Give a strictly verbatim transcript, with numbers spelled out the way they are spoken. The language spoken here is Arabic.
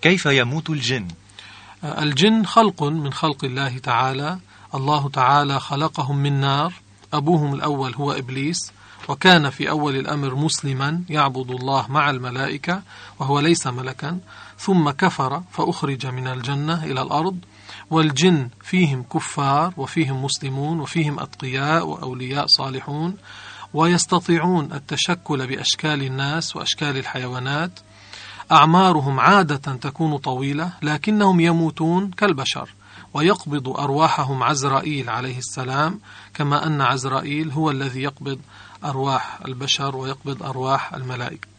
كيف يموت الجن؟ الجن خلق من خلق الله تعالى. الله تعالى خلقهم من نار. أبوهم الأول هو إبليس، وكان في أول الأمر مسلما يعبد الله مع الملائكة وهو ليس ملكا، ثم كفر فأخرج من الجنة إلى الأرض. والجن فيهم كفار وفيهم مسلمون وفيهم أتقياء وأولياء صالحون، ويستطيعون التشكل بأشكال الناس وأشكال الحيوانات. أعمارهم عادة تكون طويلة، لكنهم يموتون كالبشر، ويقبض أرواحهم عزرائيل عليه السلام، كما أن عزرائيل هو الذي يقبض أرواح البشر ويقبض أرواح الملائكة.